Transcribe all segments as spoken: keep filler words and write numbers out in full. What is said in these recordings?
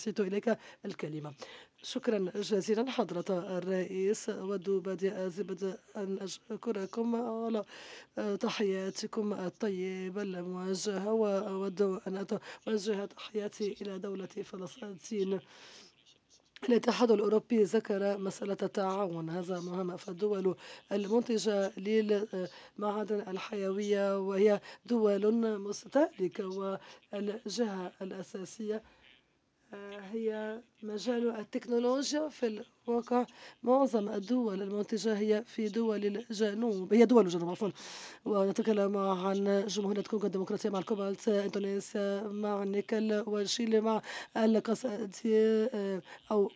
أنصت إليك الكلمة. شكرا جزيلا حضرة الرئيس. أود بادئ زبدة أن أشكركم على تحياتكم الطيبة الموجهة، وأود أن أتوجه تحياتي إلى دولة فلسطين. الاتحاد الأوروبي ذكر مسألة التعاون، هذا مهم، فالدول المنتجة للمعادن الحيوية وهي دول مستهلكة، والجهة الأساسية هي مجال التكنولوجيا. في الواقع معظم الدول المنتجة هي في دول الجنوب، هي دول الجنوب عفوا، ونتكلم عن جمهورية كونغو الديمقراطية مع الكوبالت، إندونيسيا مع النيكل، وشيلي مع القصدير أو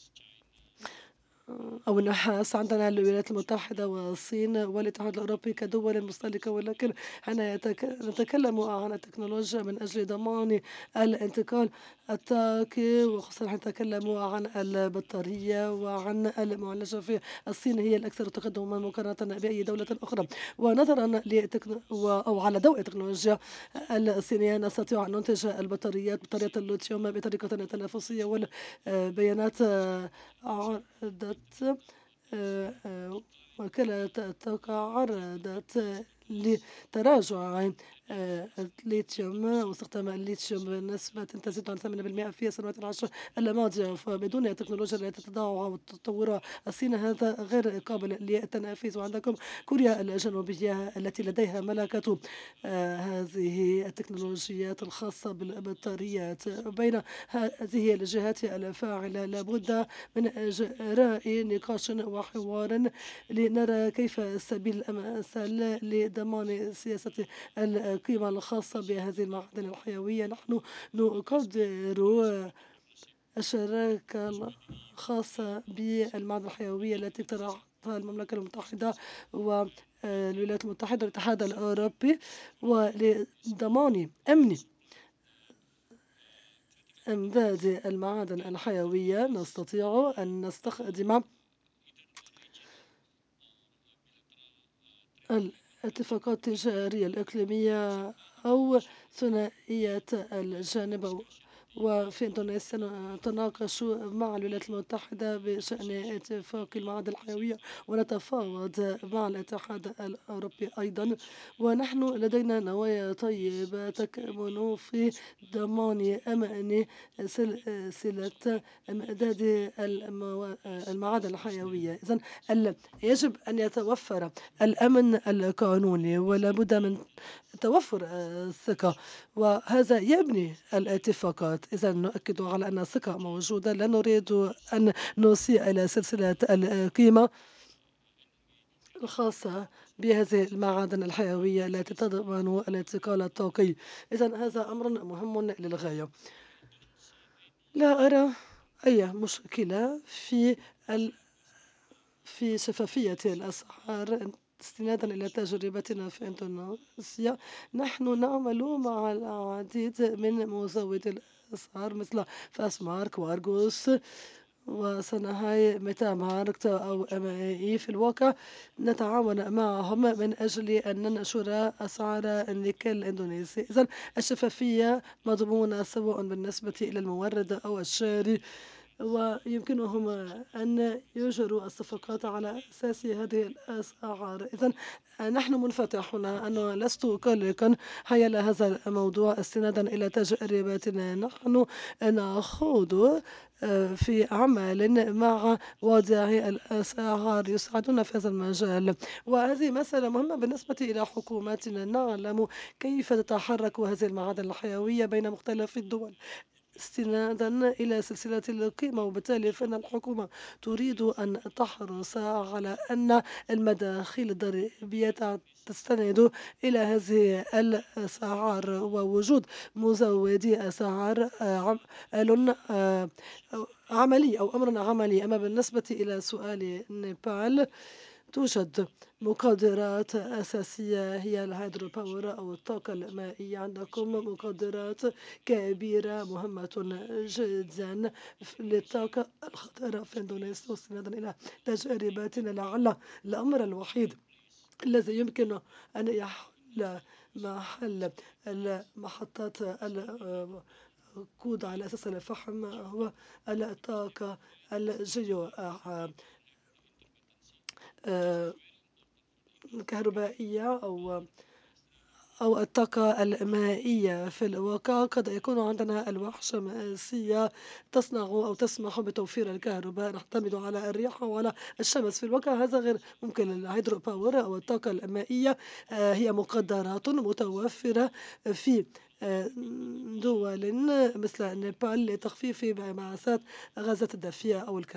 أو النحاس. عندنا الولايات المتحدة والصين والاتحاد الأوروبي كدول مستهلكة، ولكن هنا نتكلم عن التكنولوجيا من أجل ضمان الانتقال الطاقي، وخصوصا نتكلم عن البطارية وعن المعالجة. في الصين هي الأكثر تقدما مقارنة بأي دولة أخرى، ونظرا لتكنو... أو على ضوء التكنولوجيا الصينية نستطيع أن ننتج البطاريات، بطارية الليثيوم، بطريقة تنافسية، والبيانات عرضت آه، آه، وكالة الطاقة عرضت لتراجع آه، الليثيوم واستخدام الليثيوم بنسبة تزيد عن ثمانية بالمئة في السنوات العشر الماضية. فبدون التكنولوجيا التي تتضاعف وتطورها الصين هذا غير قابل للتنافس. وعندكم كوريا الجنوبية التي لديها ملكة آه، هذه التكنولوجيات الخاصة بالبطاريات. بين هذه الجهات الفاعلة لابد من إجراء نقاش وحوار لنرى كيف السبيل الأمثل لضمان سياسة القيمة الخاصة بهذه المعادن الحيوية. نحن نقدر الشراكة الخاصة بالمعادن الحيوية التي اقترحتها المملكة المتحدة والولايات المتحدة والاتحاد الأوروبي، ولضمان أمن إمداد المعادن الحيوية نستطيع أن نستخدم الاتفاقات التجارية الإقليمية أو ثنائية الجانب. وفي إندونيسيا نتناقش مع الولايات المتحدة بشأن اتفاق المعادن الحيوية، ونتفاوض مع الاتحاد الأوروبي أيضا، ونحن لدينا نوايا طيبة تكمن في ضمان أمن سلسلة إمداد المعادن الحيوية. إذن يجب أن يتوفر الأمن القانوني، ولا بد من توفر الثقة، وهذا يبني الاتفاقات. إذا نؤكد على أن الثقة موجودة، لا نريد أن نسيء إلى سلسلة القيمة الخاصة بهذه المعادن الحيوية التي تضمن الانتقال الطاقي. إذا هذا أمر مهم للغاية. لا أرى أي مشكلة في في شفافية الأسعار استنادا إلى تجربتنا في إندونيسيا. نحن نعمل مع العديد من مزودي الأسعار مثل فاسمارك وأرجوس وسنهاي ميتا ماركت أو ام اي. في الواقع نتعاون معهم من أجل أن ننشر أسعار النيكل الإندونيسي. إذن الشفافية مضمونة سواء بالنسبة إلى المورد أو الشاري، ويمكنهم أن يجروا الصفقات على أساس هذه الأسعار. إذن نحن منفتحون، أنا لست قلقا حيال هذا الموضوع استنادا إلى تجربتنا. نحن نخوض في عمل مع واضعي الأسعار يساعدون في هذا المجال، وهذه مسألة مهمة بالنسبة إلى حكوماتنا. نعلم كيف تتحرك هذه المعادن الحيوية بين مختلف الدول استنادا إلى سلسلة القيمة، وبالتالي فإن الحكومة تريد أن تحرص على أن المداخيل الضريبية تستند إلى هذه الأسعار، ووجود مزودي أسعار عمل عملي أو أمر عملي. أما بالنسبة إلى سؤال نيبال، توجد مقدرات أساسية هي الهيدرو باور أو الطاقة المائية. عندكم مقدرات كبيرة مهمة جدا للطاقة الخضراء في إندونيسيا، واستنادا إلى تجربتنا لعل الأمر الوحيد الذي يمكن أن يحل محل المحطات الوقود على أساس الفحم هو الطاقة الجيو الكهربائية أو أو الطاقة المائية. في الواقع قد يكون عندنا ألواح شمسية تصنع أو تسمح بتوفير الكهرباء، نعتمد على الرياح وعلى الشمس. في الواقع هذا غير ممكن. الهيدرو باور أو الطاقة المائية آه، هي مقدرات متوفرة في آه، دول مثل نيبال لتخفيف انبعاثات غازات الدفيئة أو الكربون.